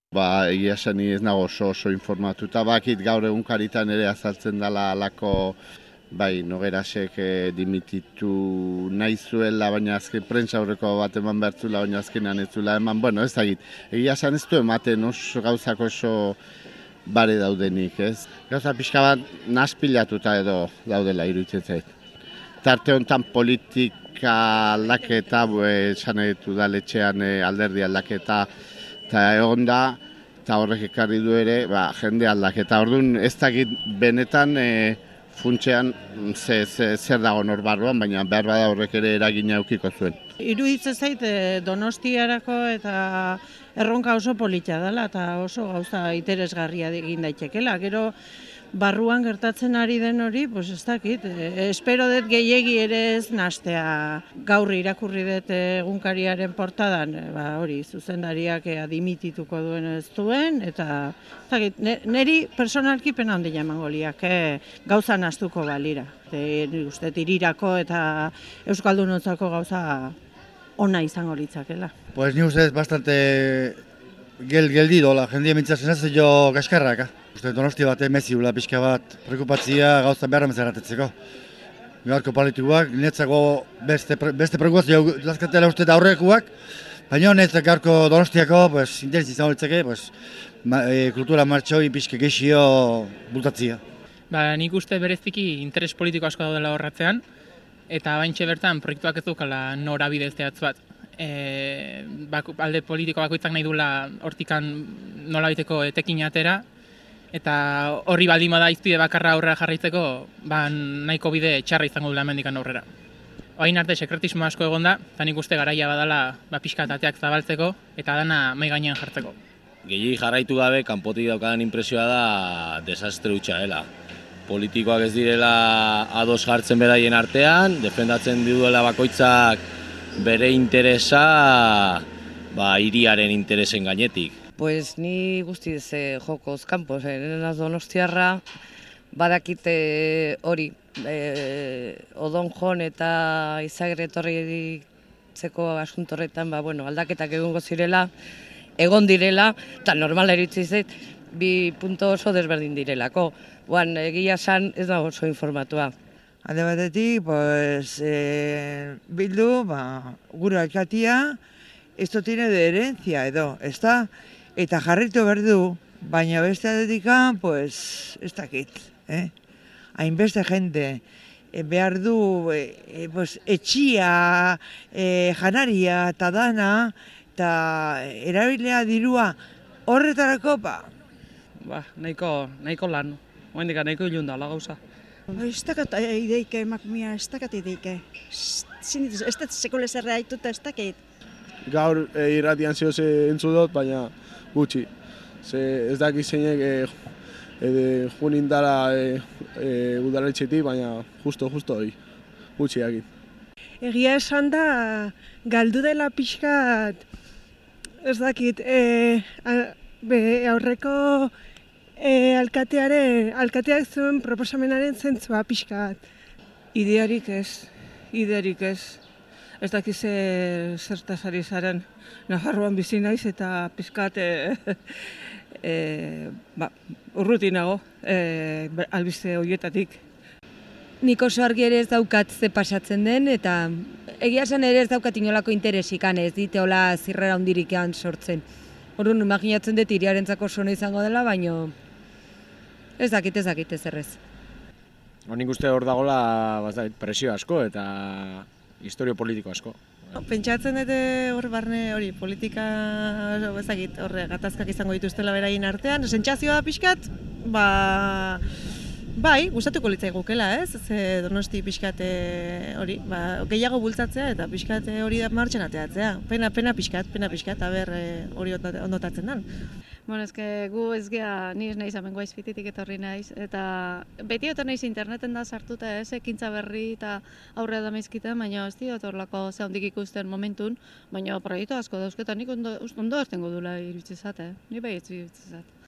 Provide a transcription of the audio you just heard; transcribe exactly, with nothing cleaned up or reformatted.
Ba, egia esan ni ez nago oso oso informatuta, bakit gaur egunkaritan ere azaltzen dela alako, bai, Noguerasek eh, dimititu nahi zuela, baina azken prentsa aurreko bat eman behar zuela, baina azkenan ez zuela eman, bueno, ez dakit. Egia esan ez du ematen oso gauzako oso bare daudenik, ez? Gauza pixka bat naspilatuta edo daudela iruditzen zait. Tarte honetan politika aldaketa, esan edu udaletxean eh, alderdi aldaketa, eta egon da, eta horrek ekarri du ere, ba, jende aldaketa. Orduan ez dakit benetan e, funtsean ze, ze, zer dago nor barruan, baina behar bada horrek ere eragina edukiko zuen. Iruditzen zait eh, Donostiarako eta erronka oso polita dela eta oso gauza interesgarria egin daitekela. Gero barruan gertatzen ari den hori, pues ez dakit, eh, espero dut gehiegi ere ez nastea. Gaur irakurri dut egunkariaren portadan, eh, ba, hori zuzendariak eh, dimitituko duen ez duen, eta ez dakit, neri personalki pena handia emango liak, eh, gauza nastuko balira. E, uste tirirako eta euskaldunontzako gauza ona izango litzakela. Pues ni ustedes bastante gel geldido la jendia mintzatzen ez jo gaskarraka. Uste Donosti bat emeziula pixka bat prekupatzia gauza beharra mezeratetzeko. Gaurko politikoak, netzako beste, beste preokupazio lazkatela uste da aurrekuak, baina netzak gaurko Donostiako pues, interesi izango litzake, pues, ma, e, kultura martxoi pixka gexio bultatzia. Ba, nik uste bereziki interes politiko asko daudela horratzean, eta baintxe bertan proiektuak ez dukala norabide zehatz bat. E, bak, alde politiko bakoitzak nahi dula hortikan nolabiteko etekin atera, eta horri baldin bada izpide bakarra aurrera jarraitzeko, ba, nahiko bide txarra izango dula hemendikan aurrera. Orain arte sekretismo asko egon da, eta nik uste garaia badala ba, pixka ateak zabaltzeko, eta dana mai gainean jartzeko. Gehiegi jarraitu gabe, kanpotik daukadan inpresioa da desastre hutsa dela. Politikoak ez direla ados jartzen beraien artean, defendatzen duela bakoitzak bere interesa ba, hiriaren interesen gainetik. Pues ni guztiz eh, jokoz kanpos, eh, nenaz Donostiarra, badakite hori, eh, Odon Jon eta Izagirre etorritzeko asuntorretan, ba, bueno, aldaketak egongo zirela, egon direla, eta normala iritsi zait, bi punto oso desberdin direlako. Guan, egia esan ez dago oso informatua. Alde batetik, pues, eh, bildu, ba, gure alkatia, esto tiene de herencia edo, ez da? Eta jarritu behar du, baina beste aldetika, pues, ez dakit, eh? Hainbeste jende, eh, behar du, eh, pues, etxia, eh, janaria, eta dana, eta erabilea dirua horretarako, ba. Ba, nahiko, nahiko lan, oendik nahiko ilun da, gauza. Ez dakat ideike emakumea, ez dakat ideike. Ez da sekule zerra haituta ez dakit. Gaur e, irratian zeo ze entzu dut, baina gutxi. Ze ez dakit zeinek e, e, junin dara e, e, udaletxetik, baina justo, justo hori, gutxi egin. Egia esan da, galdu dela pixkat, ez dakit, e, a, be, aurreko e, alkatearen, alkateak zuen proposamenaren zentzua pixkat. Idearik ez, idearik ez. Ez dakize zertaz ari zaren. Nafarroan bizi naiz eta pixkat e, e, ba, urruti nago e, albiste horietatik. Nik oso argi ere ez daukat ze pasatzen den, eta egia esan ere ez daukat inolako interesikan, ez dite hola zirrera hundirikean sortzen. Orduan, imaginatzen dut iriarentzako sona izango dela, baino ez dakit, ez dakit, ez errez. Nik uste hor dagoela presio asko eta historio politiko asko. Pentsatzen dute hor barne hori politika ezagit horre gatazkak izango dituztela beraien artean, sentsazioa pixkat, ba bai, gustatuko litzaigukela, ez? Ze Donosti pixkat hori, ba gehiago bultzatzea eta pixkat hori da martxan ateratzea. Pena pena pixkat, pena pixkat, aber hori ondotatzen den. Bueno, eske gu ez gea, ni ez naiz amengo aizpititik etorri naiz, eta beti etor naiz interneten da sartuta ez, ekintza berri eta aurre da meizkiten, baina ez diot horlako ze handik ikusten momentun, baina proiektu asko dauzketan nik ondo, ondo ertengo dula iruditzen zate, ni bai ez iruditzen zate.